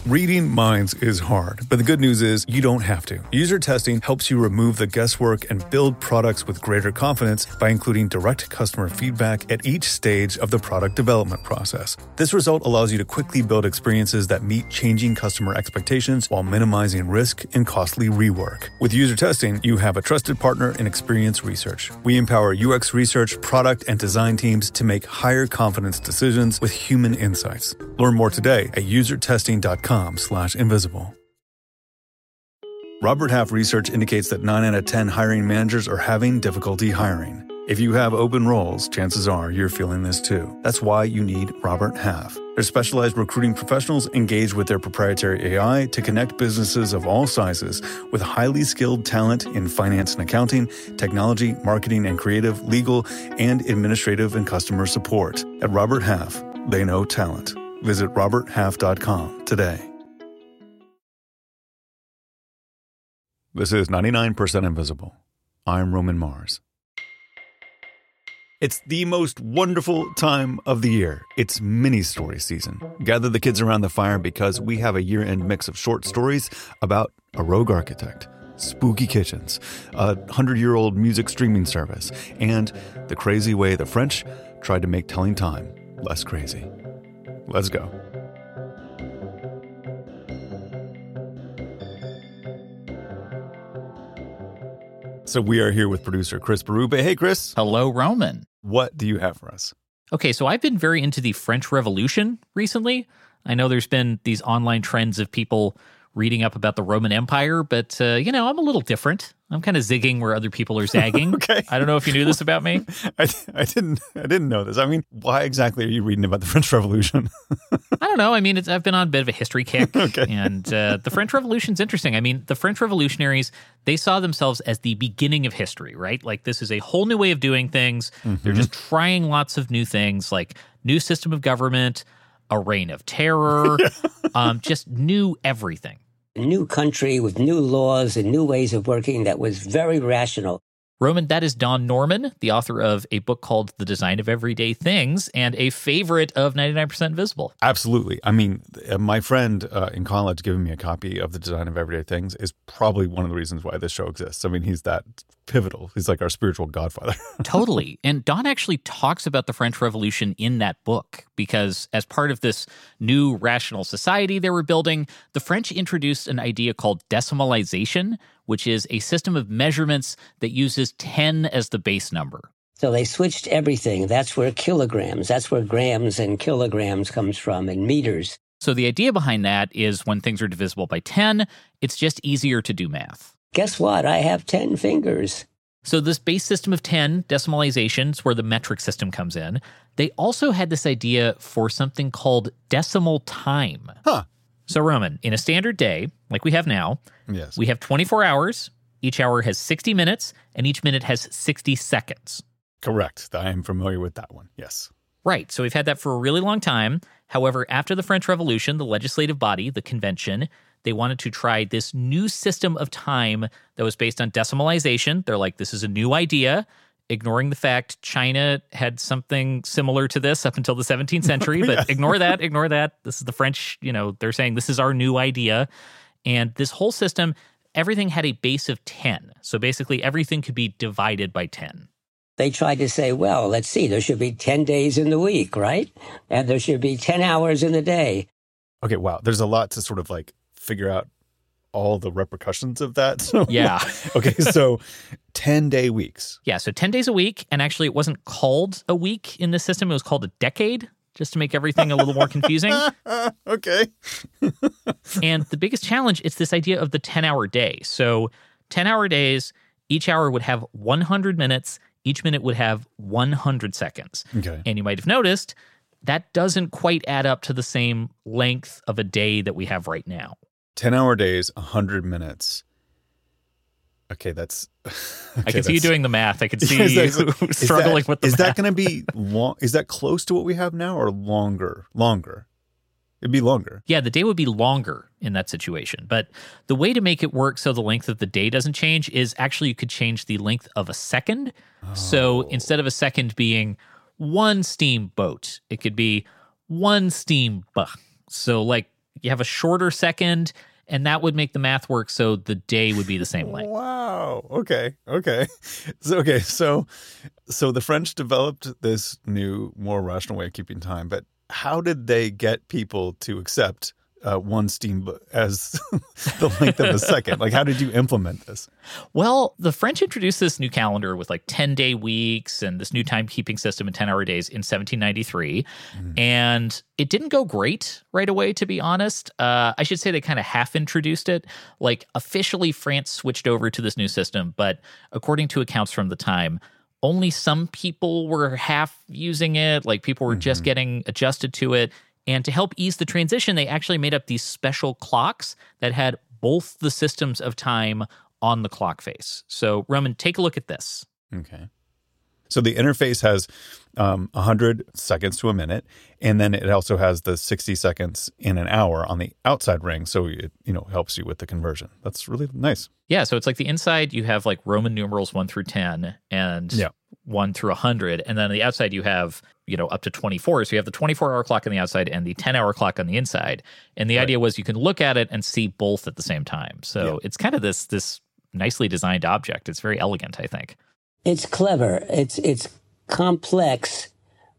Reading minds is hard, but the good news is you don't have to. User testing helps you remove the guesswork and build products with greater confidence by including direct customer feedback at each stage of the product development process. This result allows you to quickly build experiences that meet changing customer expectations while minimizing risk and costly rework. With user testing, you have a trusted partner in Experience Research. We empower UX research, product, and design teams to make higher confidence decisions with human insights. Learn more today at usertesting.com/invisible. Robert Half research indicates that 9 out of 10 hiring managers are having difficulty hiring. If you have open roles, chances are you're feeling this too. That's why you need Robert Half. Their specialized recruiting professionals engage with their proprietary AI to connect businesses of all sizes with highly skilled talent in finance and accounting, technology, marketing and creative, legal, and administrative and customer support. At Robert Half, they know talent. Visit roberthalf.com today. This is 99% Invisible. I'm Roman Mars. It's the most wonderful time of the year. It's mini-story season. Gather the kids around the fire because we have a year-end mix of short stories about a rogue architect, spooky kitchens, a 100-year-old music streaming service, and the crazy way the French tried to make telling time less crazy. Let's go. So we are here with producer Chris Berube. Hey, Chris. Hello, Roman. What do you have for us? Okay, so I've been very into the French Revolution recently. I know there's been these online trends of people reading up about the Roman Empire, but, I'm a little different. I'm kind of zigging where other people are zagging. Okay. I don't know if you knew this about me. I didn't know this. I mean, why exactly are you reading about the French Revolution? I don't know. I mean, I've been on a bit of a history kick. Okay. And the French Revolution's interesting. I mean, the French revolutionaries, they saw themselves as the beginning of history, right? Like, this is a whole new way of doing things. Mm-hmm. They're just trying lots of new things, like new system of government, a reign of terror, just new everything. A new country with new laws and new ways of working that was very rational. Roman, that is Don Norman, the author of a book called The Design of Everyday Things and a favorite of 99% Invisible. Absolutely. I mean, my friend in college giving me a copy of The Design of Everyday Things is probably one of the reasons why this show exists. I mean, he's that pivotal. He's like our spiritual godfather. Totally. And Don actually talks about the French Revolution in that book because as part of this new rational society they were building, the French introduced an idea called decimalization, which is a system of measurements that uses 10 as the base number. So they switched everything. That's where kilograms, that's where grams and kilograms comes from, and meters. So the idea behind that is when things are divisible by 10, it's just easier to do math. Guess what? I have 10 fingers. So this base system of 10, decimalization, is where the metric system comes in. They also had this idea for something called decimal time. Huh. So, Roman, in a standard day, like we have now, Yes. we have 24 hours. Each hour has 60 minutes, and each minute has 60 seconds. Correct. I am familiar with that one. Yes. Right. So we've had that for a really long time. However, after the French Revolution, the legislative body, the convention, they wanted to try this new system of time that was based on decimalization. They're like, this is a new idea, ignoring the fact China had something similar to this up until the 17th century. But Yeah. ignore that. This is the French, they're saying this is our new idea. And this whole system, everything had a base of 10. So basically everything could be divided by 10. They tried to say, well, let's see, there should be 10 days in the week, right? And there should be 10 hours in the day. Okay, wow. There's a lot to sort of like figure out all the repercussions of that. So, Yeah. Okay, so 10-day weeks. Yeah, so 10 days a week. And actually, it wasn't called a week in the system. It was called a decade, just to make everything a little more confusing. Okay. And the biggest challenge is this idea of the 10-hour day. So 10-hour days, each hour would have 100 minutes. Each minute would have 100 seconds. Okay. And you might have noticed that doesn't quite add up to the same length of a day that we have right now. 10-hour days, 100 minutes. Okay, that's... Okay, I can see you doing the math. I can see Is you that- struggling with the Is math. that going to be long? Is that close to what we have now or longer? Longer. It'd be longer. Yeah, the day would be longer in that situation. But the way to make it work so the length of the day doesn't change is actually you could change the length of a second. So instead of a second being one steamboat, it could be one steamboat. So like, you have a shorter second, and that would make the math work so the day would be the same length. Wow. Okay. So the French developed this new, more rational way of keeping time, but how did they get people to accept one steam as the length of a second? Like, how did you implement this? Well, the French introduced this new calendar with like 10-day weeks and this new timekeeping system and 10-hour days in 1793. And it didn't go great right away, to be honest. I should say they kind of half introduced it. Like, officially, France switched over to this new system, but according to accounts from the time, only some people were half using it. Like, people were just getting adjusted to it. And to help ease the transition, they actually made up these special clocks that had both the systems of time on the clock face. So, Roman, take a look at this. Okay. So the interface has 100 seconds to a minute, and then it also has the 60 seconds in an hour on the outside ring, so it helps you with the conversion. That's really nice. Yeah, so it's like the inside you have like Roman numerals 1 through 10 and 1 through 100, and then on the outside you have up to 24. So you have the 24-hour clock on the outside and the 10-hour clock on the inside. And the idea was you can look at it and see both at the same time. So it's kind of this nicely designed object. It's very elegant, I think. It's clever. It's complex,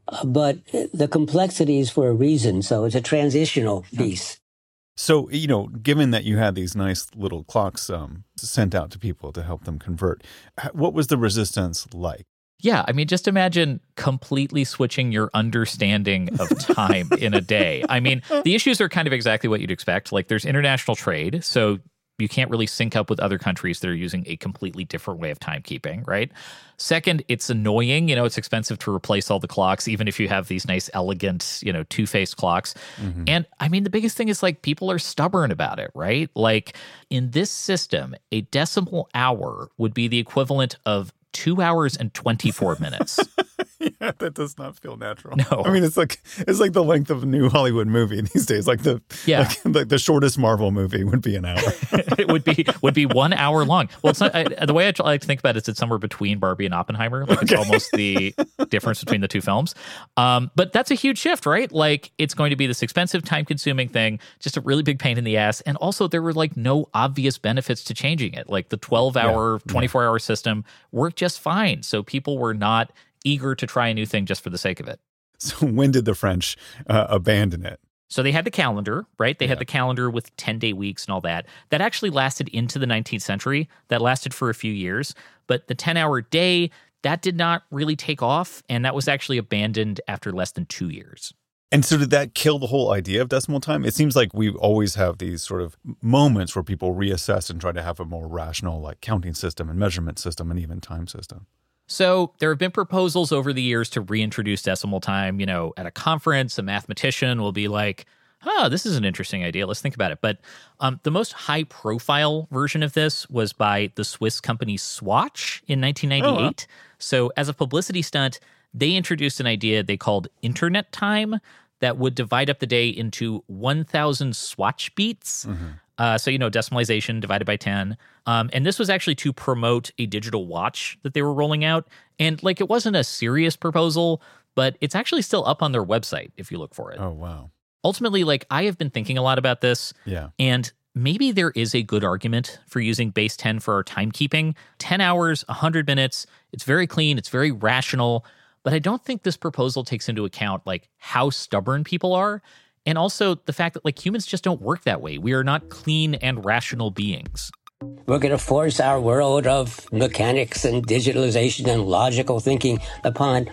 but the complexity is for a reason. So it's a transitional piece. So, given that you had these nice little clocks sent out to people to help them convert, what was the resistance like? Yeah, I mean, just imagine completely switching your understanding of time in a day. I mean, the issues are kind of exactly what you'd expect. Like, there's international trade, so you can't really sync up with other countries that are using a completely different way of timekeeping, right? Second, it's annoying. It's expensive to replace all the clocks, even if you have these nice, elegant, two-faced clocks. And I mean, the biggest thing is like people are stubborn about it, right? Like in this system, a decimal hour would be the equivalent of 2 hours and 24 minutes. Yeah, that does not feel natural. No. I mean, it's like the length of a new Hollywood movie these days. Like the the shortest Marvel movie would be an hour. It would be 1 hour long. Well, it's not, the way I like to think about it is it's somewhere between Barbie and Oppenheimer. Like it's almost the difference between the two films. But that's a huge shift, right? Like it's going to be this expensive, time-consuming thing, just a really big pain in the ass. And also there were like no obvious benefits to changing it. Like the 12-hour, 24-hour system worked just fine. So people were not eager to try a new thing just for the sake of it. So when did the French abandon it? So they had the calendar, right? They had the calendar with 10-day weeks and all that. That actually lasted into the 19th century. That lasted for a few years. But the 10-hour day, that did not really take off. And that was actually abandoned after less than 2 years. And so did that kill the whole idea of decimal time? It seems like we always have these sort of moments where people reassess and try to have a more rational like counting system and measurement system and even time system. So there have been proposals over the years to reintroduce decimal time. At a conference, a mathematician will be like, this is an interesting idea. Let's think about it. But the most high-profile version of this was by the Swiss company Swatch in 1998. Oh, wow. So as a publicity stunt, they introduced an idea they called internet time that would divide up the day into 1,000 Swatch beats. So, decimalization divided by 10. And this was actually to promote a digital watch that they were rolling out. And it wasn't a serious proposal, but it's actually still up on their website if you look for it. Oh, wow. Ultimately, I have been thinking a lot about this. Yeah. And maybe there is a good argument for using base 10 for our timekeeping. 10 hours, 100 minutes. It's very clean. It's very rational. But I don't think this proposal takes into account how stubborn people are. And also the fact that humans just don't work that way. We are not clean and rational beings. We're going to force our world of mechanics and digitalization and logical thinking upon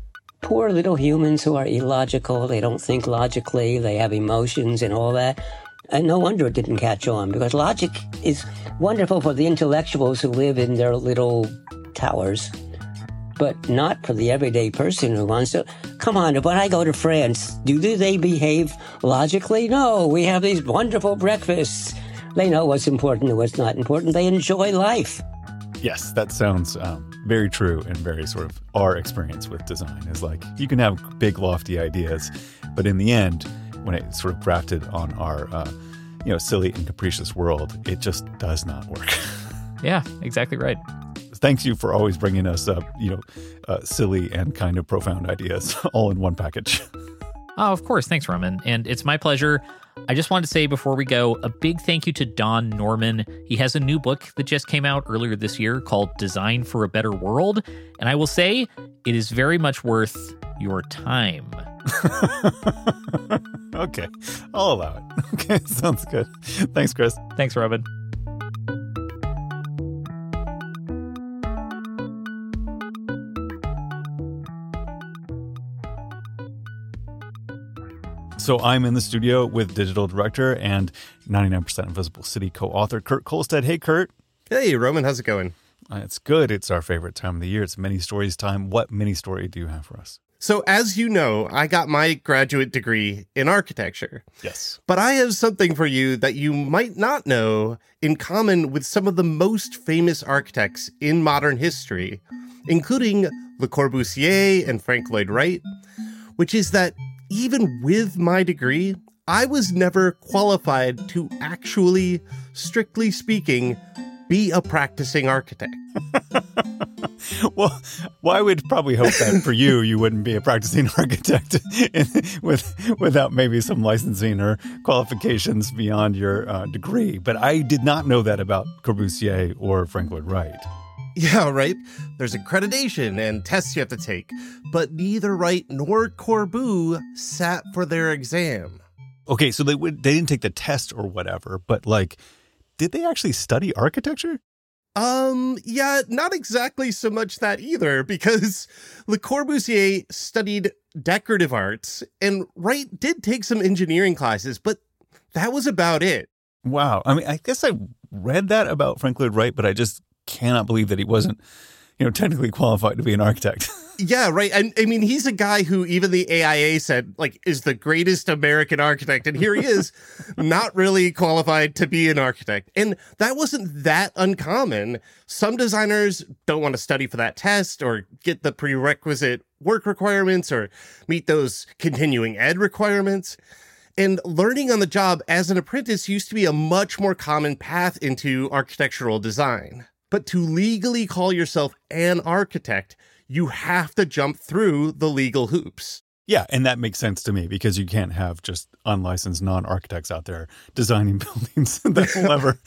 poor little humans who are illogical. They don't think logically. They have emotions and all that. And no wonder it didn't catch on, because logic is wonderful for the intellectuals who live in their little towers, but not for the everyday person who wants to. Come on, when I go to France, do they behave logically? No, we have these wonderful breakfasts. They know what's important and what's not important. They enjoy life. Yes, that sounds very true and very sort of our experience with design is you can have big, lofty ideas, but in the end, when it's sort of grafted on our, silly and capricious world, it just does not work. Yeah, exactly right. Thanks you for always bringing us up, silly and kind of profound ideas all in one package. Oh, of course. Thanks, Roman. And it's my pleasure. I just wanted to say before we go, a big thank you to Don Norman. He has a new book that just came out earlier this year called Design for a Better World. And I will say it is very much worth your time. Okay, I'll allow it. Okay, sounds good. Thanks, Chris. Thanks, Roman. So I'm in the studio with digital director and 99% Invisible City co-author Kurt Kohlstedt. Hey, Kurt. Hey, Roman. How's it going? It's good. It's our favorite time of the year. It's mini stories time. What mini story do you have for us? So as you know, I got my graduate degree in architecture. Yes. But I have something for you that you might not know in common with some of the most famous architects in modern history, including Le Corbusier and Frank Lloyd Wright, which is that even with my degree, I was never qualified to actually, strictly speaking, be a practicing architect. Well, well, I would probably hope that for you wouldn't be a practicing architect without maybe some licensing or qualifications beyond your degree. But I did not know that about Corbusier or Frank Lloyd Wright. Yeah, right. There's accreditation and tests you have to take, but neither Wright nor Corbu sat for their exam. Okay, so they didn't take the test or whatever, but did they actually study architecture? Yeah, not exactly so much that either, because Le Corbusier studied decorative arts, and Wright did take some engineering classes, but that was about it. Wow. I mean, I guess I read that about Frank Lloyd Wright, but I just cannot believe that he wasn't, technically qualified to be an architect. Yeah, right. And I mean, he's a guy who even the AIA said, is the greatest American architect. And here he is, not really qualified to be an architect. And that wasn't that uncommon. Some designers don't want to study for that test or get the prerequisite work requirements or meet those continuing ed requirements. And learning on the job as an apprentice used to be a much more common path into architectural design. But to legally call yourself an architect, you have to jump through the legal hoops. Yeah, and that makes sense to me because you can't have just unlicensed non-architects out there designing buildings that will ever,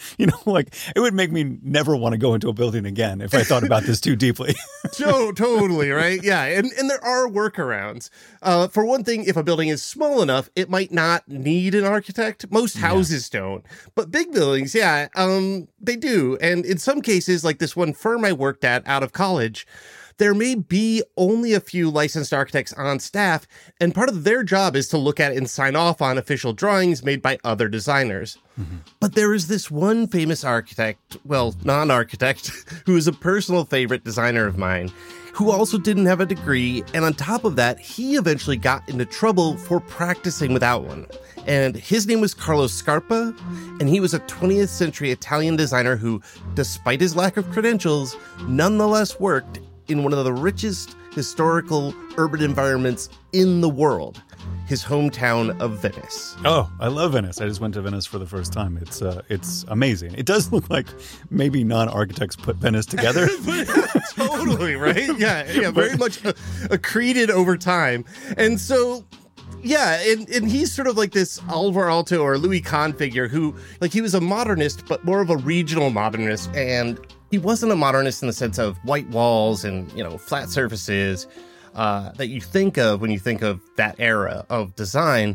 it would make me never want to go into a building again if I thought about this too deeply. Totally, right? Yeah, and there are workarounds. For one thing, if a building is small enough, it might not need an architect. Most houses don't. But big buildings, they do. And in some cases, like this one firm I worked at out of college, there may be only a few licensed architects on staff, and part of their job is to look at and sign off on official drawings made by other designers. Mm-hmm. But there is this one famous architect, non-architect, who is a personal favorite designer of mine, who also didn't have a degree, and on top of that, he eventually got into trouble for practicing without one. And his name was Carlo Scarpa, and he was a 20th century Italian designer who, despite his lack of credentials, nonetheless worked in one of the richest historical urban environments in the world, his hometown of Venice. Oh, I love Venice. I just went to Venice for the first time. It's amazing. It does look like maybe non-architects put Venice together. Totally, right? Yeah, very much accreted over time. And so, yeah, and he's sort of like this Alvar Aalto or Louis Kahn figure who, he was a modernist, but more of a regional modernist, and he wasn't a modernist in the sense of white walls and, flat surfaces that you think of when you think of that era of design.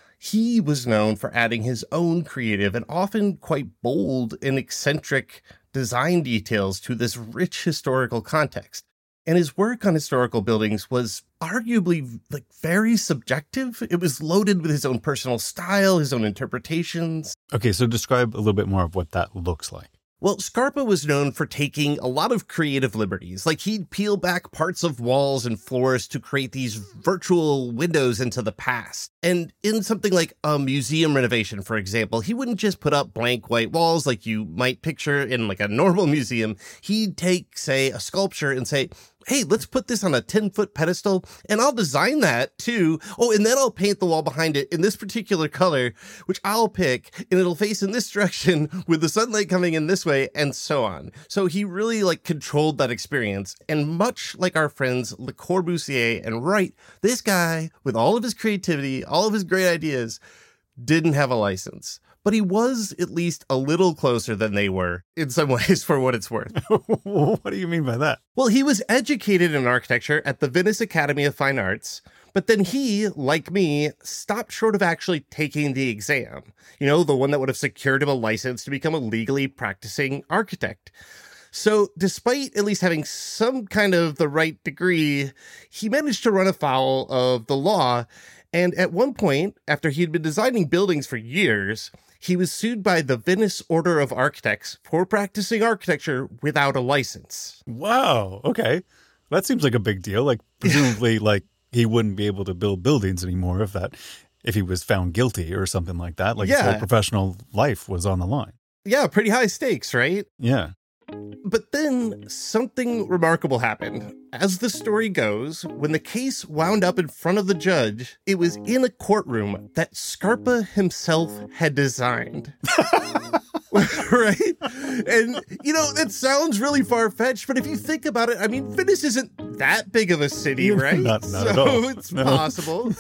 He was known for adding his own creative and often quite bold and eccentric design details to this rich historical context. And his work on historical buildings was arguably very subjective. It was loaded with his own personal style, his own interpretations. Okay, so describe a little bit more of what that looks like. Well, Scarpa was known for taking a lot of creative liberties. He'd peel back parts of walls and floors to create these virtual windows into the past. And in something like a museum renovation, for example, he wouldn't just put up blank white walls like you might picture in a normal museum. He'd take, say, a sculpture and say, hey, let's put this on a 10-foot pedestal and I'll design that too. Oh, and then I'll paint the wall behind it in this particular color, which I'll pick, and it'll face in this direction with the sunlight coming in this way, and so on. So he really like controlled that experience. And much like our friends Le Corbusier and Wright, this guy, with all of his creativity, all of his great ideas, didn't have a license. But he was at least a little closer than they were in some ways, for what it's worth. What do you mean by that? Well, he was educated in architecture at the Venice Academy of Fine Arts, but then he, like me, stopped short of actually taking the exam. You know, the one that would have secured him a license to become a legally practicing architect. So despite at least having some kind of the right degree, he managed to run afoul of the law. And at one point, after he'd been designing buildings for years, he was sued by the Venice Order of Architects for practicing architecture without a license. Wow. Okay. That seems like a big deal. Like, presumably, like, he wouldn't be able to build buildings anymore if he was found guilty or something like that. Like, his whole professional life was on the line. Yeah, pretty high stakes, right? Yeah. But then something remarkable happened. As the story goes, when the case wound up in front of the judge, it was in a courtroom that Scarpa himself had designed. Right? And, you know, that sounds really far-fetched, but if you think about it, I mean, Venice isn't that big of a city, right? Not at all. It's possible.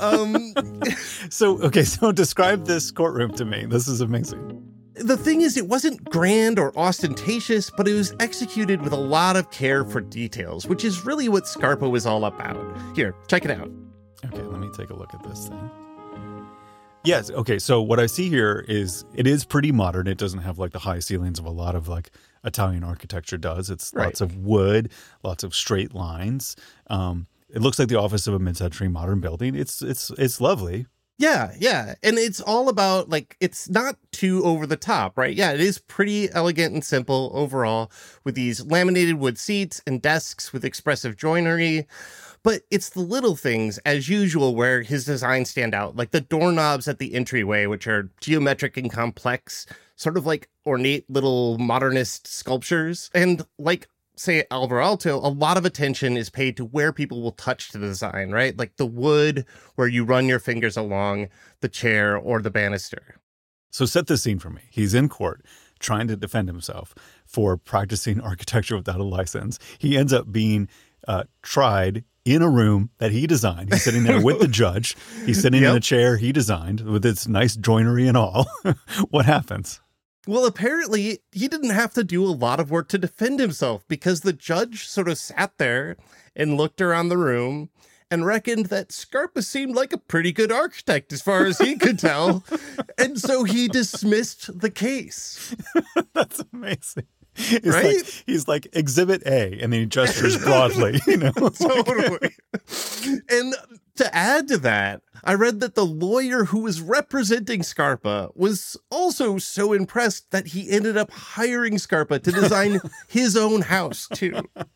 So describe this courtroom to me. This is amazing. The thing is, it wasn't grand or ostentatious, but it was executed with a lot of care for details, which is really what Scarpa was all about. Here, check it out. Okay, let me take a look at this thing. Yes, okay, so what I see here is, it is pretty modern. It doesn't have like the high ceilings of a lot of like Italian architecture does. It's lots of wood, lots of straight lines. It looks like the office of a mid-century modern building. It's lovely. Yeah. And it's all about, like, it's not too over the top, right? Yeah, it is pretty elegant and simple overall, with these laminated wood seats and desks with expressive joinery. But it's the little things, as usual, where his designs stand out, like the doorknobs at the entryway, which are geometric and complex, sort of like ornate little modernist sculptures. And like, say, Alvar Aalto, a lot of attention is paid to where people will touch the design, right? Like the wood where you run your fingers along the chair or the banister. So set the scene for me. He's in court trying to defend himself for practicing architecture without a license. He ends up being tried in a room that he designed. He's sitting there with the judge. He's sitting in a chair he designed with its nice joinery and all. What happens? Well, apparently, he didn't have to do a lot of work to defend himself, because the judge sort of sat there and looked around the room and reckoned that Scarpa seemed like a pretty good architect as far as he could tell. And so he dismissed the case. That's amazing. He's like Exhibit A, and then he gestures broadly, you know. Totally. And to add to that, I read that the lawyer who was representing Scarpa was also so impressed that he ended up hiring Scarpa to design his own house too.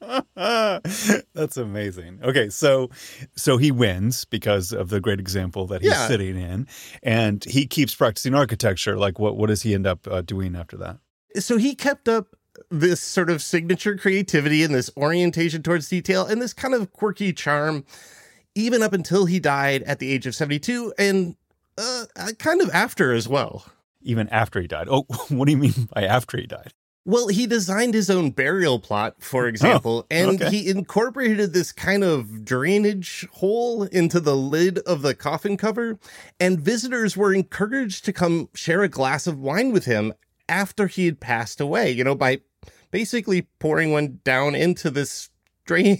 That's amazing. Okay, so he wins because of the great example that he's sitting in, and he keeps practicing architecture. Like, what does he end up doing after that? So he kept up this sort of signature creativity and this orientation towards detail and this kind of quirky charm, even up until he died at the age of 72, and kind of after as well. Even after he died? Oh, what do you mean by after he died? Well, he designed his own burial plot, for example, he incorporated this kind of drainage hole into the lid of the coffin cover, and visitors were encouraged to come share a glass of wine with him after he had passed away, you know, by basically pouring one down into this drain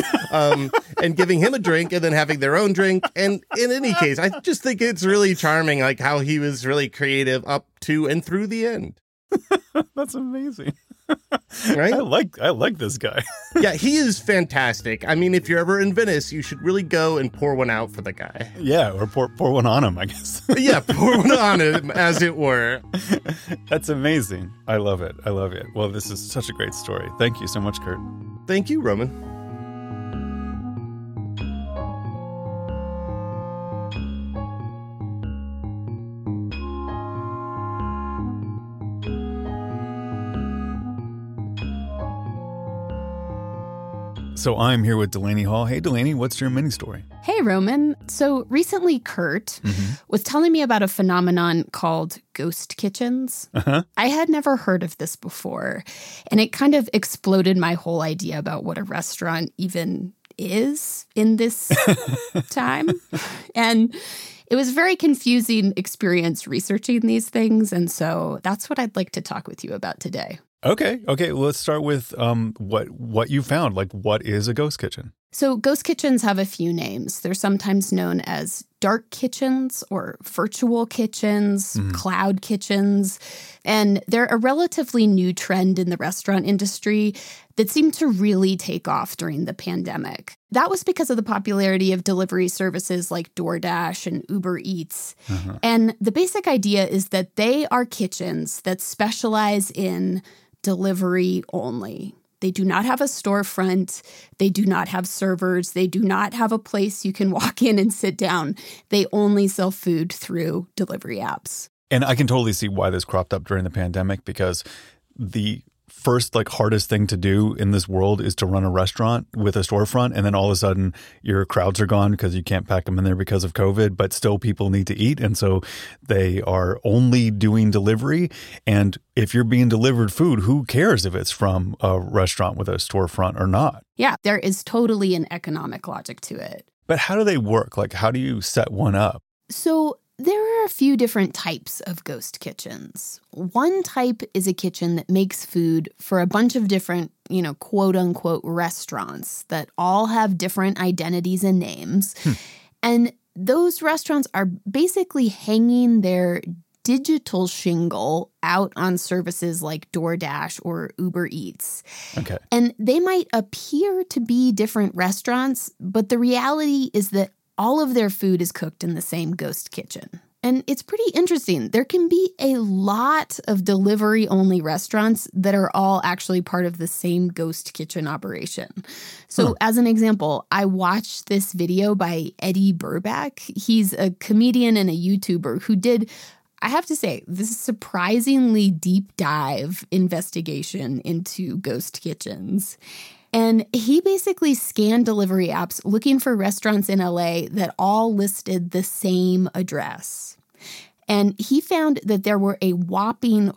and giving him a drink and then having their own drink. And in any case, I just think it's really charming, like how he was really creative up to and through the end. That's amazing. Right? I like this guy. Yeah, he is fantastic. I mean, if you're ever in Venice, you should really go and pour one out for the guy. Yeah, or pour one on him, I guess. Yeah, pour one on him, as it were. That's amazing. I love it. Well, this is such a great story. Thank you so much, Kurt. Thank you, Roman. So I'm here with Delaney Hall. Hey, Delaney, what's your mini story? Hey, Roman. So recently, Kurt was telling me about a phenomenon called ghost kitchens. I had never heard of this before, and it kind of exploded my whole idea about what a restaurant even is in this time. And it was a very confusing experience researching these things, and so that's what I'd like to talk with you about today. Okay. Let's start with what you found. Like, what is a ghost kitchen? So ghost kitchens have a few names. They're sometimes known as dark kitchens or virtual kitchens, cloud kitchens. And they're a relatively new trend in the restaurant industry that seemed to really take off during the pandemic. That was because of the popularity of delivery services like DoorDash and Uber Eats. And the basic idea is that they are kitchens that specialize in delivery only. They do not have a storefront. They do not have servers. They do not have a place you can walk in and sit down. They only sell food through delivery apps. And I can totally see why this cropped up during the pandemic, because the first hardest thing to do in this world is to run a restaurant with a storefront, and then all of a sudden your crowds are gone because you can't pack them in there because of COVID, but still people need to eat, and so they are only doing delivery. And if you're being delivered food, who cares if it's from a restaurant with a storefront or not? Yeah, there is totally an economic logic to it. But how do they work? Like, how do you set one up? So there are a few different types of ghost kitchens. One type is a kitchen that makes food for a bunch of different, quote unquote restaurants that all have different identities and names. And those restaurants are basically hanging their digital shingle out on services like DoorDash or Uber Eats. Okay. And they might appear to be different restaurants, but the reality is that all of their food is cooked in the same ghost kitchen. And it's pretty interesting. There can be a lot of delivery-only restaurants that are all actually part of the same ghost kitchen operation. So as an example, I watched this video by Eddie Burback. He's a comedian and a YouTuber who did, I have to say, this surprisingly deep dive investigation into ghost kitchens. And he basically scanned delivery apps looking for restaurants in LA that all listed the same address. And he found that there were a whopping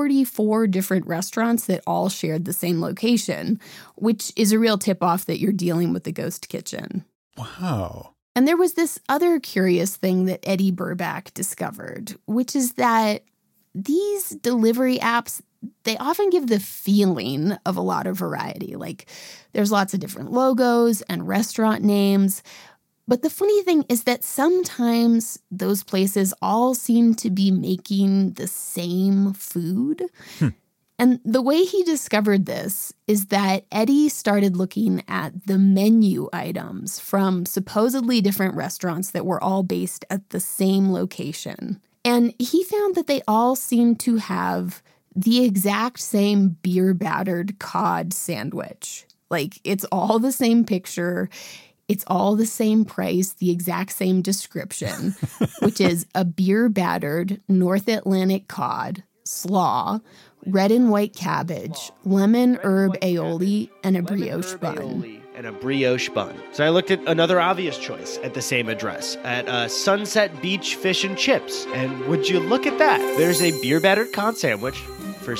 44 different restaurants that all shared the same location, which is a real tip-off that you're dealing with the ghost kitchen. Wow. And there was this other curious thing that Eddie Burback discovered, which is that these delivery apps, they often give the feeling of a lot of variety. Like, there's lots of different logos and restaurant names. But the funny thing is that sometimes those places all seem to be making the same food. And the way he discovered this is that Eddie started looking at the menu items from supposedly different restaurants that were all based at the same location. And he found that they all seemed to have the exact same beer-battered cod sandwich. Like, it's all the same picture, it's all the same price, the exact same description, which is a beer-battered North Atlantic cod, slaw, red and white cabbage, lemon herb aioli, and a brioche bun. And a brioche bun. So I looked at another obvious choice at the same address, at Sunset Beach Fish and Chips. And would you look at that? There's a beer-battered cod sandwich for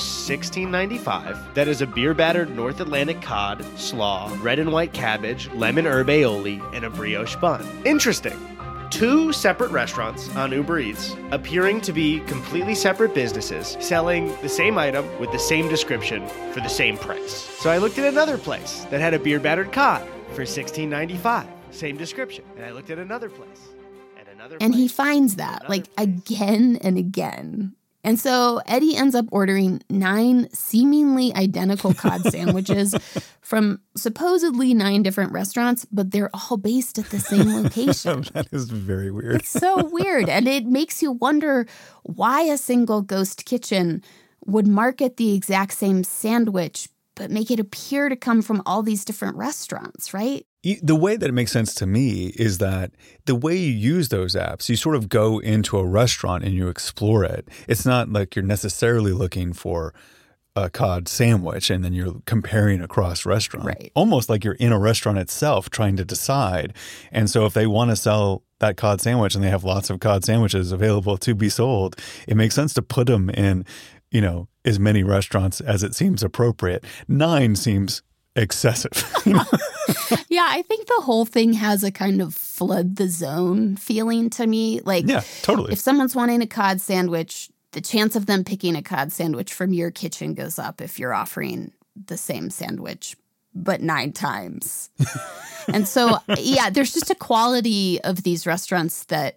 $16.95. That is a beer-battered North Atlantic cod, slaw, red and white cabbage, lemon herb aioli, and a brioche bun. Interesting. Two separate restaurants on Uber Eats, appearing to be completely separate businesses, selling the same item with the same description for the same price. So I looked at another place that had a beer-battered cod for $16.95, same description. And I looked at another place, and he finds that, again and again. And so Eddie ends up ordering 9 seemingly identical cod sandwiches from supposedly 9 different restaurants, but they're all based at the same location. That is very weird. It's so weird. And it makes you wonder why a single ghost kitchen would market the exact same sandwich, but make it appear to come from all these different restaurants, right? The way that it makes sense to me is that the way you use those apps, you sort of go into a restaurant and you explore it. It's not like you're necessarily looking for a cod sandwich and then you're comparing across restaurants. Right. Almost like you're in a restaurant itself trying to decide. And so if they want to sell that cod sandwich and they have lots of cod sandwiches available to be sold, it makes sense to put them in, as many restaurants as it seems appropriate. 9 seems excessive. Yeah, I think the whole thing has a kind of flood the zone feeling to me. Like, Yeah, totally. if someone's wanting a cod sandwich, the chance of them picking a cod sandwich from your kitchen goes up if you're offering the same sandwich, but 9 times. And so, yeah, there's just a quality of these restaurants that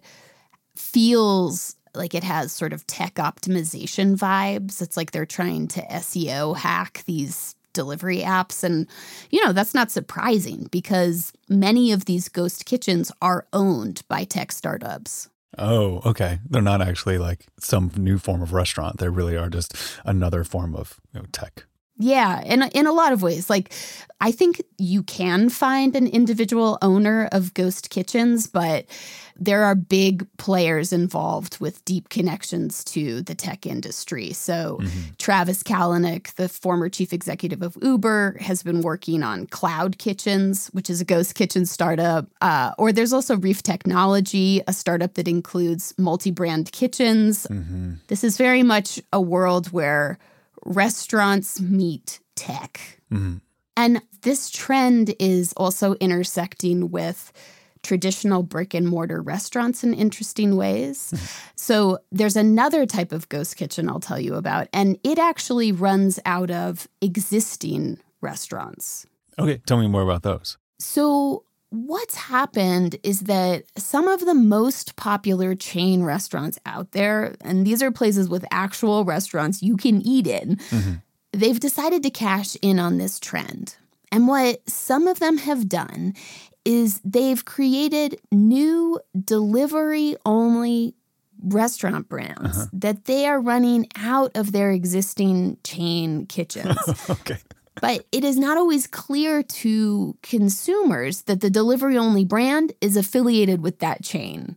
feels like it has sort of tech optimization vibes. It's like they're trying to SEO hack these delivery apps. And, that's not surprising because many of these ghost kitchens are owned by tech startups. Oh, okay. They're not actually like some new form of restaurant. They really are just another form of tech. Yeah, in a lot of ways. Like, I think you can find an individual owner of ghost kitchens, but there are big players involved with deep connections to the tech industry. So Travis Kalanick, the former chief executive of Uber, has been working on Cloud Kitchens, which is a ghost kitchen startup. Or there's also Reef Technology, a startup that includes multi-brand kitchens. This is very much a world where restaurants meet tech. And this trend is also intersecting with traditional brick and mortar restaurants in interesting ways. So there's another type of ghost kitchen I'll tell you about, and it actually runs out of existing restaurants. Okay, tell me more about those. So what's happened is that some of the most popular chain restaurants out there, and these are places with actual restaurants you can eat in, they've decided to cash in on this trend. And what some of them have done is they've created new delivery-only restaurant brands that they are running out of their existing chain kitchens. Okay. But it is not always clear to consumers that the delivery-only brand is affiliated with that chain.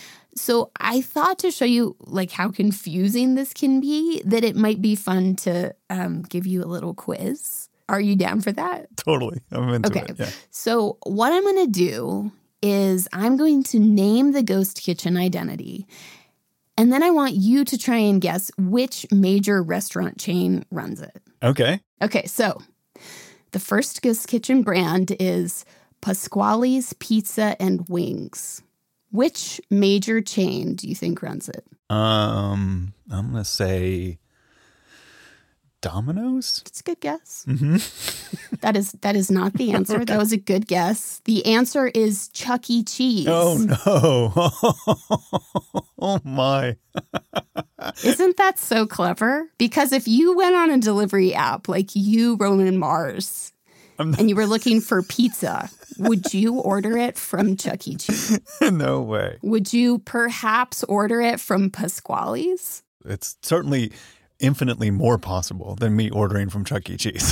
So I thought to show you like how confusing this can be, that it might be fun to give you a little quiz. Are you down for that? Totally. I'm into it. Yeah. So what I'm going to do is I'm going to name the ghost kitchen identity. And then I want you to try and guess which major restaurant chain runs it. Okay. Okay, so the first ghost kitchen brand is Pasquale's Pizza and Wings. Which major chain do you think runs it? I'm going to say Domino's? That's a good guess. That is not the answer. That was a good guess. The answer is Chuck E. Cheese. Oh, no. Oh, my. Isn't that so clever? Because if you went on a delivery app like you, Roman Mars, and you were looking for pizza, would you order it from Chuck E. Cheese? No way. Would you perhaps order it from Pasquale's? It's certainly infinitely more possible than me ordering from Chuck E. Cheese.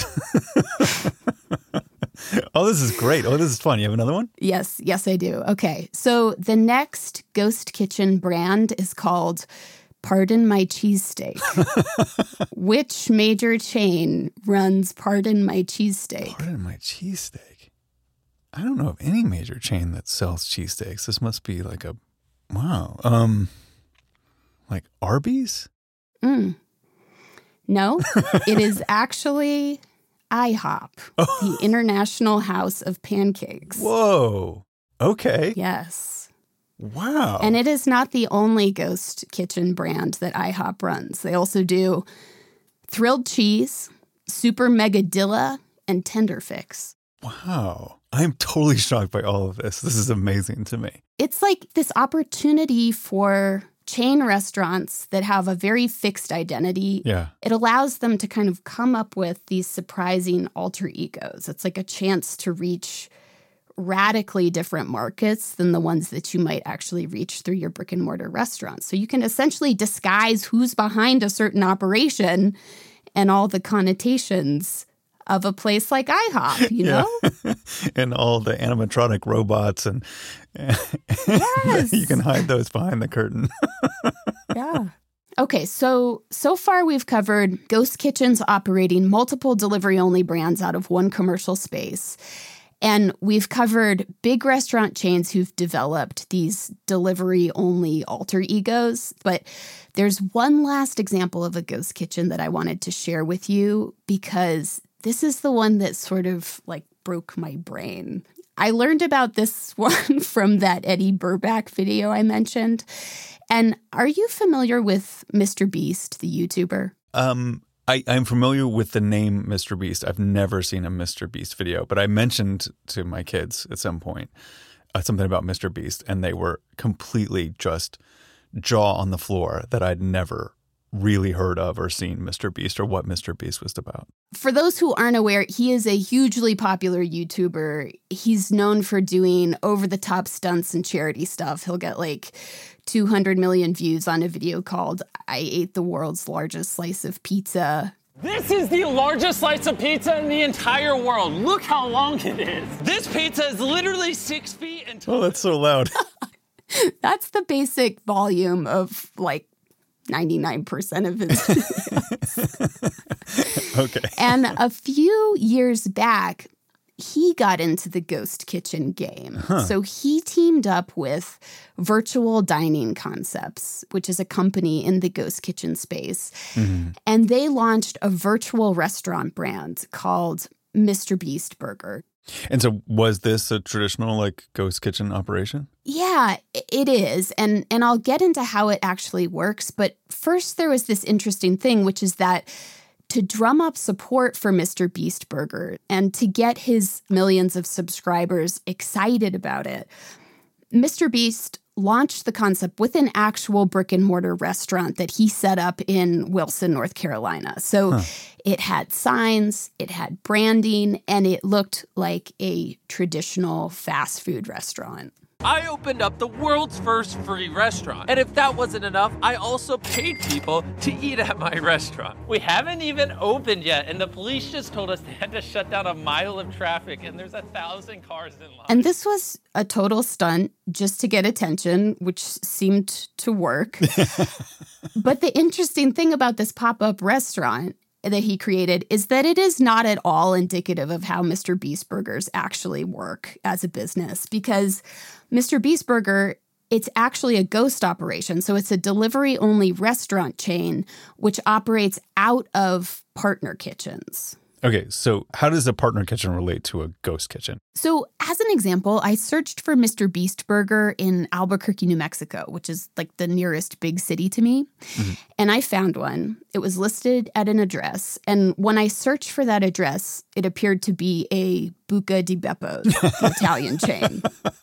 Oh, this is great. Oh, this is fun. You have another one? Yes, I do. Okay, so the next ghost kitchen brand is called Pardon My Cheesesteak. Which major chain runs Pardon My Cheesesteak? Pardon My Cheesesteak? I don't know of any major chain that sells cheesesteaks. This must be like a, wow. Like Arby's? No, it is actually IHOP, the International House of Pancakes. Whoa. Okay. Yes. Wow. And it is not the only ghost kitchen brand that IHOP runs. They also do Thrilled Cheese, Super Megadilla, and Tenderfix. Wow. I'm totally shocked by all of this. This is amazing to me. It's like this opportunity for chain restaurants that have a very fixed identity. Yeah. It allows them to kind of come up with these surprising alter egos. It's like a chance to reach radically different markets than the ones that you might actually reach through your brick and mortar restaurants. So you can essentially disguise who's behind a certain operation and all the connotations of a place like IHOP, you know? And all the animatronic robots and Yes. you can hide those behind the curtain. Yeah. Okay, so far we've covered ghost kitchens operating multiple delivery-only brands out of one commercial space. And we've covered big restaurant chains who've developed these delivery-only alter egos. But there's one last example of a ghost kitchen that I wanted to share with you because this is the one that sort of like broke my brain. I learned about this one from that Eddie Burback video I mentioned. And are you familiar with Mr. Beast, the YouTuber? I'm familiar with the name Mr. Beast. I've never seen a Mr. Beast video, but I mentioned to my kids at some point something about Mr. Beast, and they were completely just jaw on the floor that I'd never really heard of or seen Mr. Beast or what Mr. Beast was about. For those who aren't aware, he is a hugely popular YouTuber. He's known for doing over-the-top stunts and charity stuff. He'll get like 200 million views on a video called I Ate the World's Largest Slice of Pizza. This is the largest slice of pizza in the entire world. Look how long it is. This pizza is literally 6 feet and Oh, that's so loud. That's the basic volume of like 99% of his videos. Okay. And a few years back, he got into the ghost kitchen game. So he teamed up with Virtual Dining Concepts, which is a company in the ghost kitchen space. Mm-hmm. And they launched a virtual restaurant brand called Mr. Beast Burger. And so was this a traditional like ghost kitchen operation? Yeah, it is. And I'll get into how it actually works. But first, there was this interesting thing, which is that to drum up support for Mr. Beast Burger and to get his millions of subscribers excited about it, Mr. Beast launched the concept with an actual brick and mortar restaurant that he set up in Wilson, North Carolina. So it had signs, it had branding, and it looked like a traditional fast food restaurant. I opened up the world's first free restaurant. And if that wasn't enough, I also paid people to eat at my restaurant. We haven't even opened yet, and the police just told us they had to shut down a mile of traffic, and there's 1,000 cars in line. And this was a total stunt just to get attention, which seemed to work. But the interesting thing about this pop-up restaurant that he created is that it is not at all indicative of how Mr. Beast Burgers actually work as a business, because Mr. Beast Burger, it's actually a ghost operation. So it's a delivery-only restaurant chain which operates out of partner kitchens. Okay, so how does a partner kitchen relate to a ghost kitchen? So as an example, I searched for Mr. Beast Burger in Albuquerque, New Mexico, which is like the nearest big city to me. Mm-hmm. And I found one. It was listed at an address. And when I searched for that address, it appeared to be a Buca di Beppo, the Italian chain.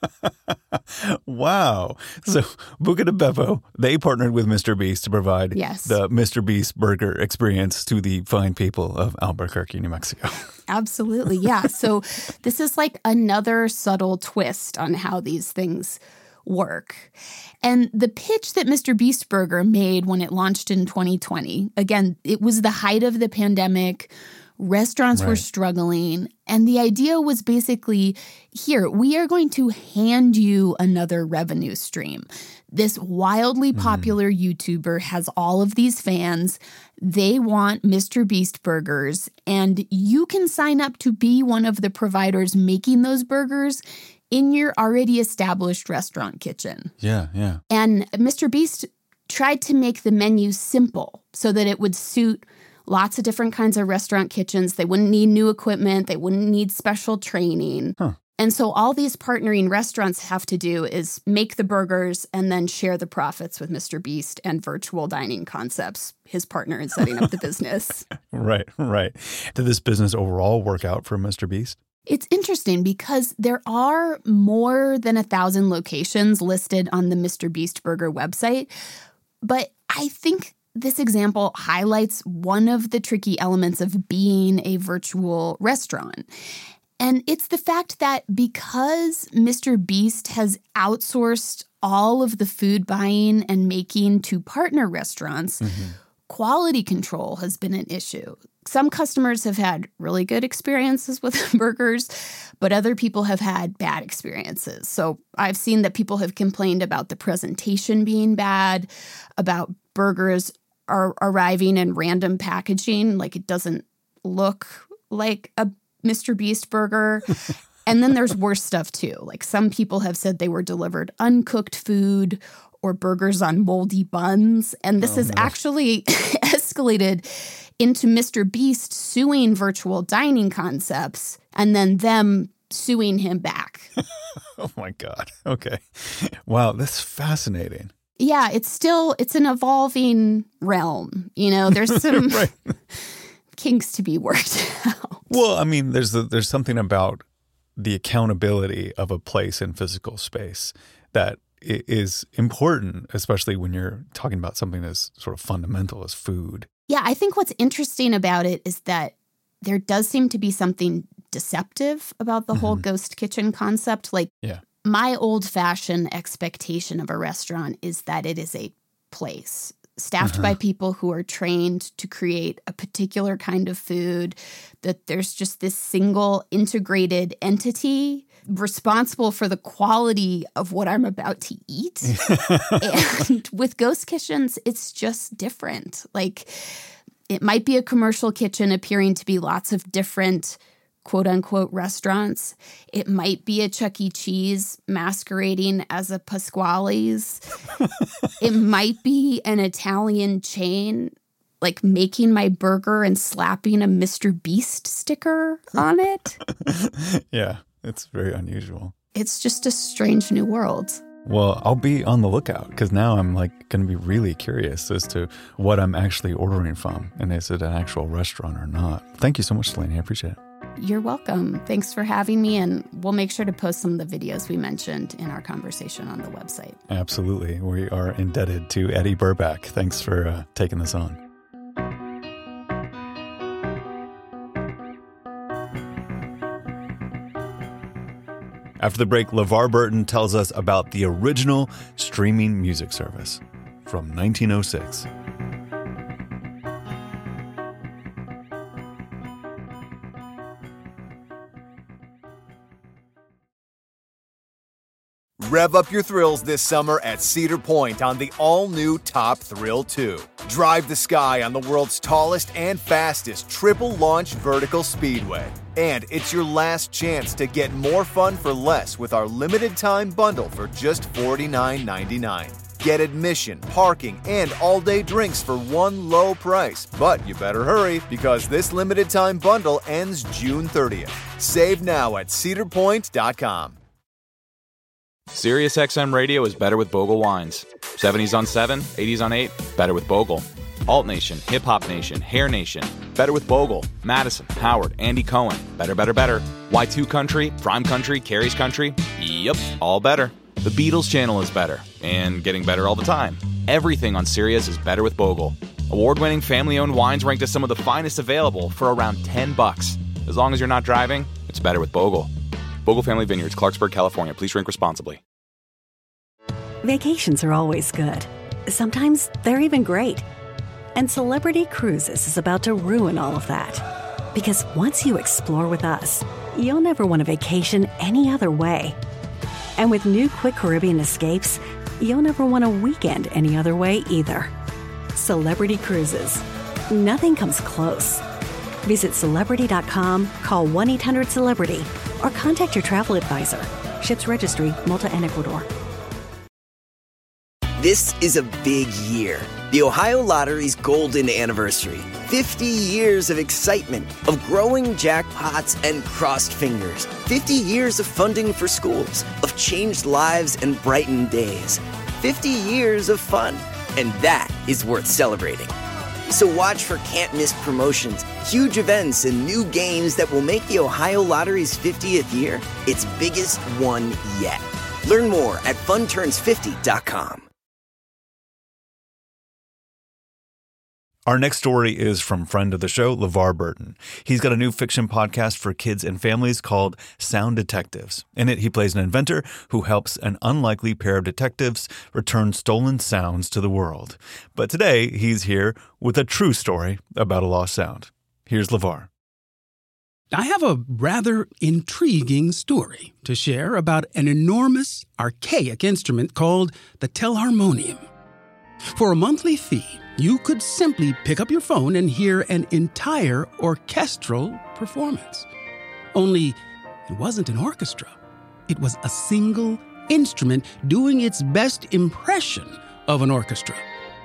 Wow. So Buca di Beppo, they partnered with Mr. Beast to provide the Mr. Beast Burger experience to the fine people of Albuquerque, New Mexico. Absolutely, yeah. So this is like another subtle twist on how these things work. And the pitch that Mr. Beast Burger made when it launched in 2020, again, it was the height of the pandemic. Restaurants were struggling. And the idea was basically, here, we are going to hand you another revenue stream. This wildly popular YouTuber has all of these fans. They want Mr. Beast burgers, and you can sign up to be one of the providers making those burgers in your already established restaurant kitchen. Yeah, yeah. And Mr. Beast tried to make the menu simple so that it would suit lots of different kinds of restaurant kitchens. They wouldn't need new equipment. They wouldn't need special training. And so all these partnering restaurants have to do is make the burgers and then share the profits with Mr. Beast and Virtual Dining Concepts, his partner in setting up the business. Right. Did this business overall work out for Mr. Beast? It's interesting because there are more than 1,000 locations listed on the Mr. Beast Burger website. But I think this example highlights one of the tricky elements of being a virtual restaurant. And it's the fact that because Mr. Beast has outsourced all of the food buying and making to partner restaurants, quality control has been an issue. Some customers have had really good experiences with burgers, but other people have had bad experiences. So I've seen that people have complained about the presentation being bad, about burgers are arriving in random packaging. Like, it doesn't look like a Mr. Beast burger. And then there's worse stuff too. Like, some people have said they were delivered uncooked food or burgers on moldy buns. And this has actually escalated into Mr. Beast suing virtual dining concepts and then them suing him back. Oh my God. Okay. Wow, that's fascinating. Yeah, it's an evolving realm. You know, there's some kinks to be worked out. Well, I mean, there's something about the accountability of a place in physical space that is important, especially when you're talking about something as sort of fundamental as food. Yeah, I think what's interesting about it is that there does seem to be something deceptive about the whole ghost kitchen concept. Like, my old-fashioned expectation of a restaurant is that it is a place staffed by people who are trained to create a particular kind of food, that there's just this single integrated entity responsible for the quality of what I'm about to eat. And with ghost kitchens, it's just different. Like, it might be a commercial kitchen appearing to be lots of different quote-unquote restaurants. It might be a Chuck E. Cheese masquerading as a Pasquale's. It might be an Italian chain, like, making my burger and slapping a Mr. Beast sticker on it. Yeah, it's very unusual. It's just a strange new world. Well, I'll be on the lookout because now I'm going to be really curious as to what I'm actually ordering from and is it an actual restaurant or not. Thank you so much, Delaney. I appreciate it. You're welcome. Thanks for having me, and we'll make sure to post some of the videos we mentioned in our conversation on the website. Absolutely. We are indebted to Eddie Burback. Thanks for taking this on. After the break, LeVar Burton tells us about the original streaming music service from 1906. Rev up your thrills this summer at Cedar Point on the all-new Top Thrill 2. Drive the sky on the world's tallest and fastest triple-launch vertical speedway. And it's your last chance to get more fun for less with our limited-time bundle for just $49.99. Get admission, parking, and all-day drinks for one low price. But you better hurry because this limited-time bundle ends June 30th. Save now at cedarpoint.com. SiriusXM Radio is better with Bogle wines. 70s on 7, 80s on 8, better with Bogle. Alt Nation, Hip Hop Nation, Hair Nation, better with Bogle. Madison, Howard, Andy Cohen, better, better, better. Y2 Country, Prime Country, Carrie's Country, yep, all better. The Beatles channel is better, and getting better all the time. Everything on Sirius is better with Bogle. Award-winning family-owned wines ranked as some of the finest available for around $10. As long as you're not driving, it's better with Bogle. Bogle Family Vineyards, Clarksburg, California. Please drink responsibly. Vacations are always good. Sometimes they're even great. And Celebrity Cruises is about to ruin all of that. Because once you explore with us, you'll never want a vacation any other way. And with new Quick Caribbean Escapes, you'll never want a weekend any other way either. Celebrity Cruises. Nothing comes close. Visit Celebrity.com, call 1-800-CELEBRITY, or contact your travel advisor. Ships Registry, Malta and Ecuador. This is a big year. The Ohio Lottery's golden anniversary. 50 years of excitement, of growing jackpots and crossed fingers. 50 years of funding for schools, of changed lives and brightened days. 50 years of fun. And that is worth celebrating. So watch for can't-miss promotions, huge events, and new games that will make the Ohio Lottery's 50th year its biggest one yet. Learn more at funturns50.com. Our next story is from friend of the show, LeVar Burton. He's got a new fiction podcast for kids and families called Sound Detectives. In it, he plays an inventor who helps an unlikely pair of detectives return stolen sounds to the world. But today, he's here with a true story about a lost sound. Here's LeVar. I have a rather intriguing story to share about an enormous, archaic instrument called the telharmonium. For a monthly fee, You could simply pick up your phone and hear an entire orchestral performance. Only it wasn't an orchestra. It was a single instrument doing its best impression of an orchestra.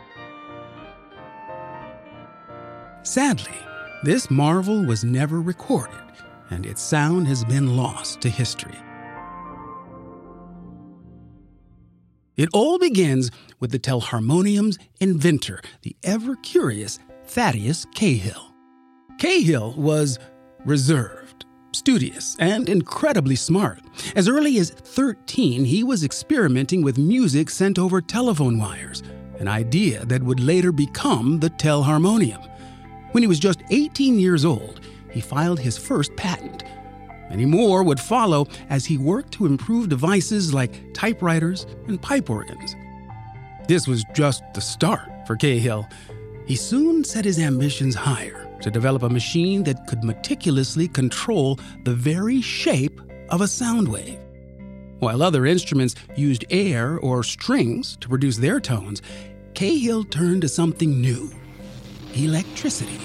Sadly, this marvel was never recorded, and its sound has been lost to history. It all begins with the Telharmonium's inventor, the ever-curious Thaddeus Cahill. Cahill was reserved, studious, and incredibly smart. As early as 13, he was experimenting with music sent over telephone wires, an idea that would later become the Telharmonium. When he was just 18 years old, he filed his first patent. Many more would follow as he worked to improve devices like typewriters and pipe organs. This was just the start for Cahill. He soon set his ambitions higher to develop a machine that could meticulously control the very shape of a sound wave. While other instruments used air or strings to produce their tones, Cahill turned to something new: electricity.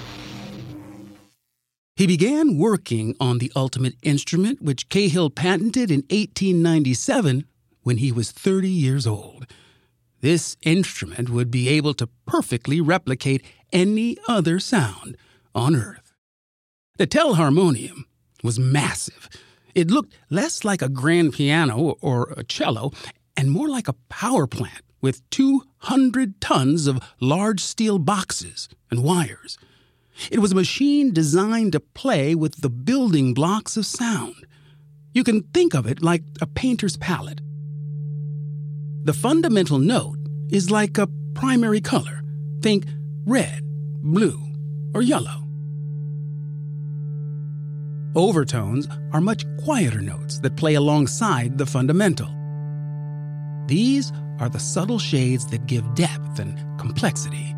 He began working on the ultimate instrument, which Cahill patented in 1897 when he was 30 years old. This instrument would be able to perfectly replicate any other sound on Earth. The Telharmonium was massive. It looked less like a grand piano or a cello and more like a power plant with 200 tons of large steel boxes and wires. It was a machine designed to play with the building blocks of sound. You can think of it like a painter's palette. The fundamental note is like a primary color. Think red, blue, or yellow. Overtones are much quieter notes that play alongside the fundamental. These are the subtle shades that give depth and complexity.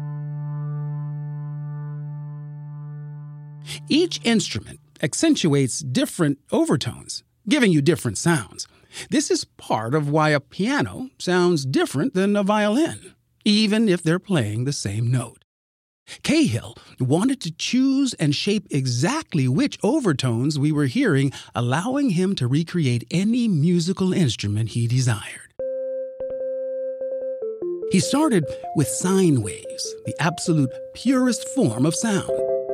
Each instrument accentuates different overtones, giving you different sounds. This is part of why a piano sounds different than a violin, even if they're playing the same note. Cahill wanted to choose and shape exactly which overtones we were hearing, allowing him to recreate any musical instrument he desired. He started with sine waves, the absolute purest form of sound.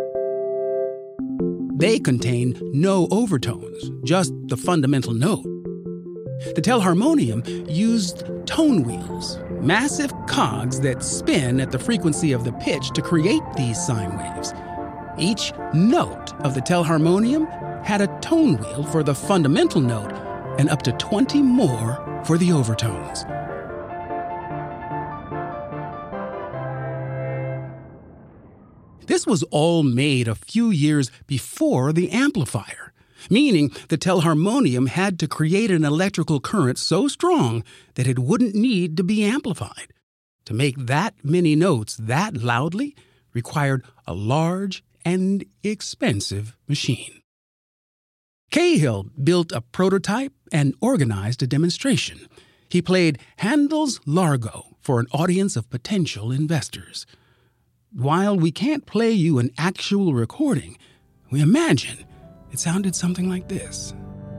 They contain no overtones, just the fundamental note. The Telharmonium used tone wheels, massive cogs that spin at the frequency of the pitch to create these sine waves. Each note of the Telharmonium had a tone wheel for the fundamental note and up to 20 more for the overtones. This was all made a few years before the amplifier, meaning the Telharmonium had to create an electrical current so strong that it wouldn't need to be amplified. To make that many notes that loudly required a large and expensive machine. Cahill built a prototype and organized a demonstration. He played Handel's Largo for an audience of potential investors. While we can't play you an actual recording, we imagine it sounded something like this.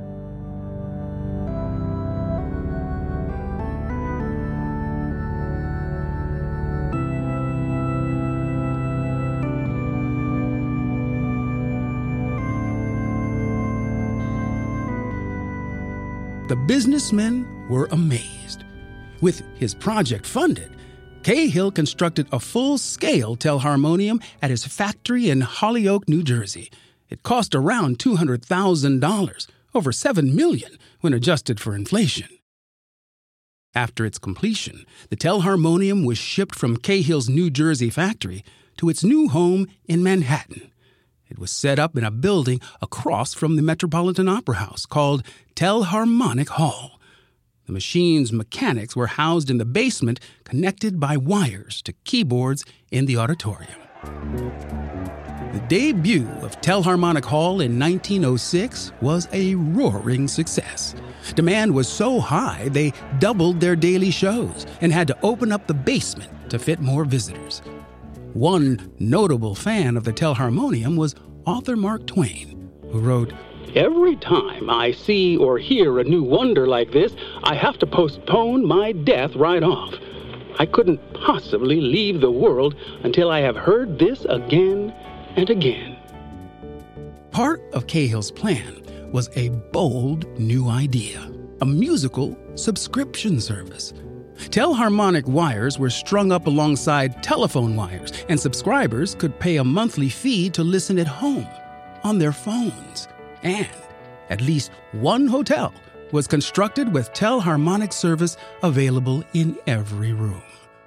The businessmen were amazed. With his project funded, Cahill constructed a full-scale Telharmonium at his factory in Holyoke, New Jersey. It cost around $200,000, over $7 million when adjusted for inflation. After its completion, the Telharmonium was shipped from Cahill's New Jersey factory to its new home in Manhattan. It was set up in a building across from the Metropolitan Opera House called Telharmonic Hall. The machine's mechanics were housed in the basement, connected by wires to keyboards in the auditorium. The debut of Telharmonic Hall in 1906 was a roaring success. Demand was so high, they doubled their daily shows and had to open up the basement to fit more visitors. One notable fan of the Telharmonium was author Mark Twain, who wrote, "Every time I see or hear a new wonder like this, I have to postpone my death right off. I couldn't possibly leave the world until I have heard this again and again." Part of Cahill's plan was a bold new idea, a musical subscription service. Telharmonic wires were strung up alongside telephone wires, and subscribers could pay a monthly fee to listen at home, on their phones. And at least one hotel was constructed with Telharmonic service available in every room.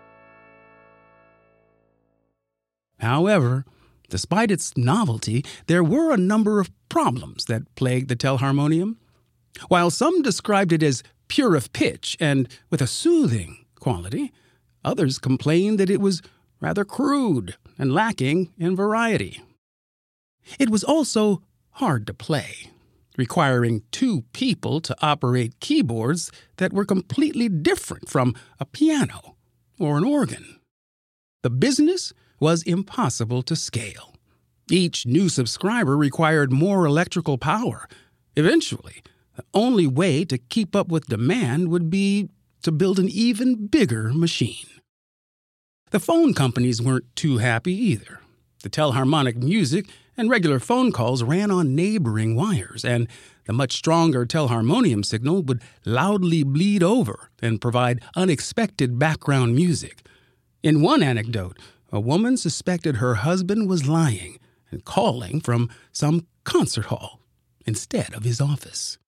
However, despite its novelty, there were a number of problems that plagued the Telharmonium. While some described it as pure of pitch and with a soothing quality, others complained that it was rather crude and lacking in variety. It was also hard to play, requiring two people to operate keyboards that were completely different from a piano or an organ. The business was impossible to scale. Each new subscriber required more electrical power. Eventually, the only way to keep up with demand would be to build an even bigger machine. The phone companies weren't too happy either. The Telharmonic music and regular phone calls ran on neighboring wires, and the much stronger Telharmonium signal would loudly bleed over and provide unexpected background music. In one anecdote, a woman suspected her husband was lying and calling from some concert hall instead of his office.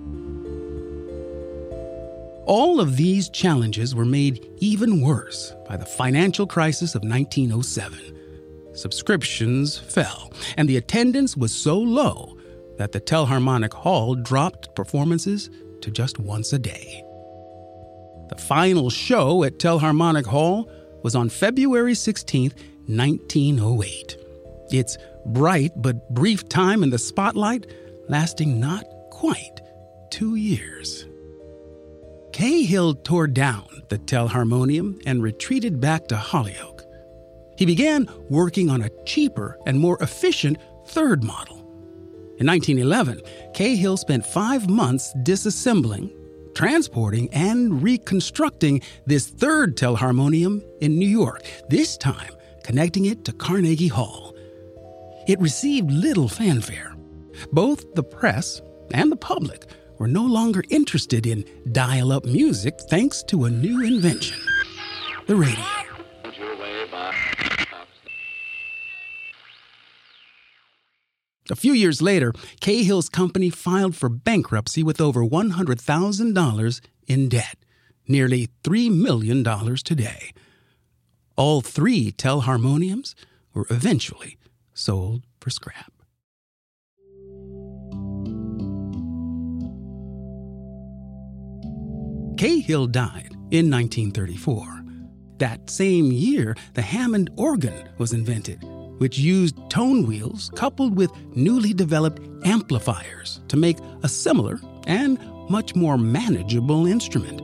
All of these challenges were made even worse by the financial crisis of 1907. Subscriptions fell, and the attendance was so low that the Telharmonic Hall dropped performances to just once a day. The final show at Telharmonic Hall was on February 16, 1908. Its bright but brief time in the spotlight lasting not quite 2 years. Cahill tore down the Telharmonium and retreated back to Hollyoak. He began working on a cheaper and more efficient third model. In 1911, Cahill spent 5 months disassembling, transporting, and reconstructing this third Telharmonium in New York, this time connecting it to Carnegie Hall. It received little fanfare. Both the press and the public were no longer interested in dial-up music thanks to a new invention, the radio. A few years later, Cahill's company filed for bankruptcy with over $100,000 in debt, nearly $3 million today. All 3 Telharmoniums were eventually sold for scrap. Cahill died in 1934. That same year, the Hammond organ was invented, which used tone wheels coupled with newly developed amplifiers to make a similar and much more manageable instrument.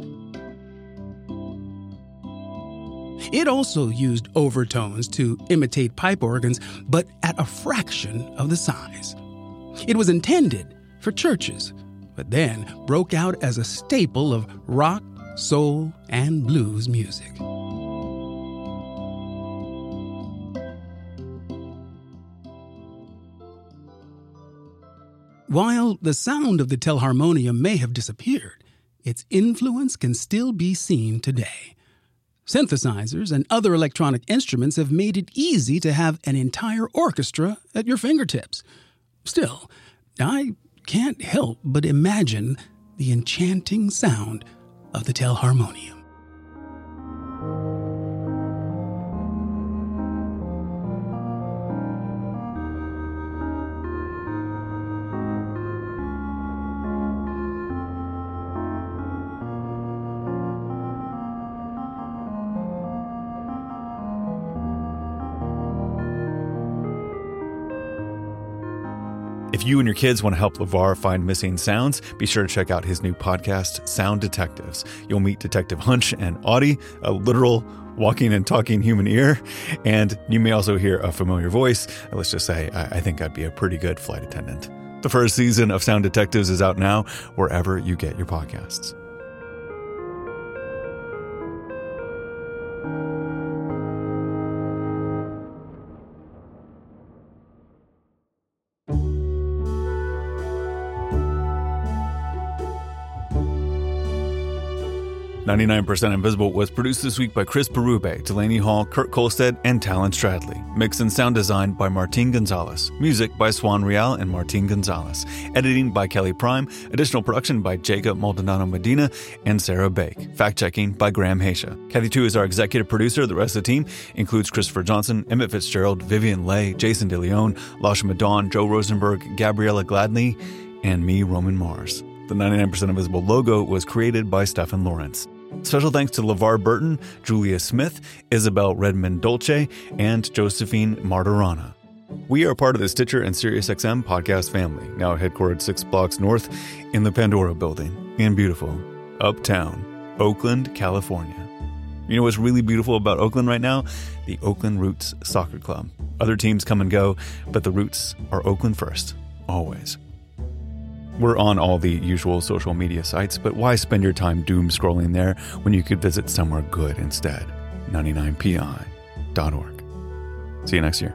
It also used overtones to imitate pipe organs, but at a fraction of the size. It was intended for churches, but then broke out as a staple of rock, soul, and blues music. While the sound of the Telharmonium may have disappeared, its influence can still be seen today. Synthesizers and other electronic instruments have made it easy to have an entire orchestra at your fingertips. Still, I can't help but imagine the enchanting sound of the Telharmonium. If you and your kids want to help LeVar find missing sounds, be sure to check out his new podcast, Sound Detectives. You'll meet Detective Hunch and Audie, a literal walking and talking human ear, and you may also hear a familiar voice. Let's just say, I think I'd be a pretty good flight attendant. The first season of Sound Detectives is out now, wherever you get your podcasts. "99% Invisible" was produced this week by Chris Berube, Delaney Hall, Kurt Kolstad, and Talon Stradley. Mix and sound design by Martin Gonzalez. Music by Swan Real and Martin Gonzalez. Editing by Kelly Prime. Additional production by Jacob Maldonado Medina and Sarah Bake. Fact-checking by Graham Haisha. Kathy Tu is our executive producer. The rest of the team includes Christopher Johnson, Emmett Fitzgerald, Vivian Leigh, Jason DeLeon, Lasha Madon, Joe Rosenberg, Gabriella Gladney, and me, Roman Mars. The 99% Invisible logo was created by Stefan Lawrence. Special thanks to LeVar Burton, Julia Smith, Isabel Redmond Dolce, and Josephine Martirana. We are part of the Stitcher and SiriusXM podcast family, now headquartered 6 blocks north in the Pandora building in beautiful Uptown, Oakland, California. You know what's really beautiful about Oakland right now? The Oakland Roots Soccer Club. Other teams come and go, but the Roots are Oakland first, always. We're on all the usual social media sites, but why spend your time doom scrolling there when you could visit somewhere good instead? 99pi.org. See you next year.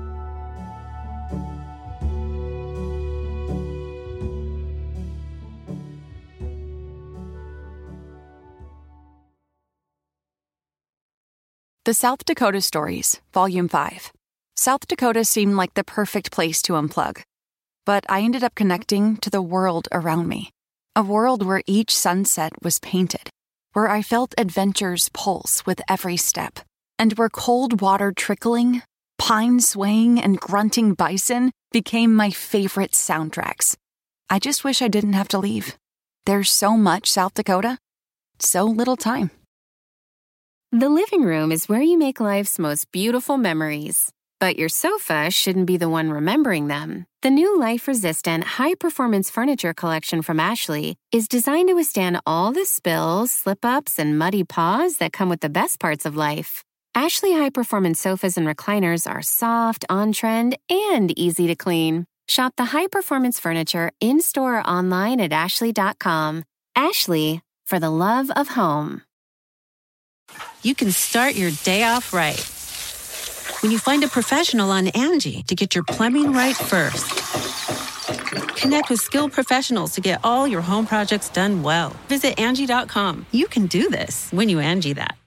The South Dakota Stories, Volume 5. South Dakota seemed like the perfect place to unplug. But I ended up connecting to the world around me. A world where each sunset was painted, where I felt adventure's pulse with every step, and where cold water trickling, pine swaying, and grunting bison became my favorite soundtracks. I just wish I didn't have to leave. There's so much South Dakota, so little time. The living room is where you make life's most beautiful memories. But your sofa shouldn't be the one remembering them. The new life-resistant, high-performance furniture collection from Ashley is designed to withstand all the spills, slip-ups, and muddy paws that come with the best parts of life. Ashley high-performance sofas and recliners are soft, on-trend, and easy to clean. Shop the high-performance furniture in-store or online at ashley.com. Ashley, for the love of home. You can start your day off right when you find a professional on Angie to get your plumbing right first. Connect with skilled professionals to get all your home projects done well. Visit Angie.com. You can do this when you Angie that.